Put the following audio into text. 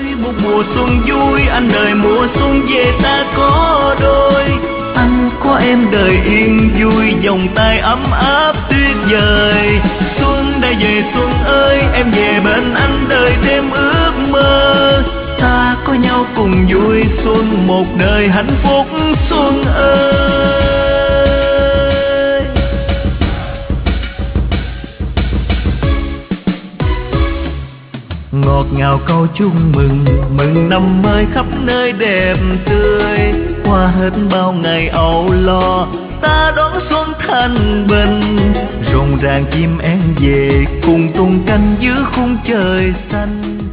một mùa xuân vui, anh đợi mùa xuân về ta có đôi. Anh có em đời yên vui, vòng tay ấm áp tuyệt vời. Xuân đã về xuân ơi, em về bên anh đời thêm ước mơ. Ta có nhau cùng vui xuân, một đời hạnh phúc xuân ơi. Ngọt ngào câu chúc mừng, mừng năm mới khắp nơi đẹp tươi. Qua hết bao ngày âu lo, ta đón xuân thanh bình. Rộn ràng chim én về, cùng tung cánh giữa khung trời xanh.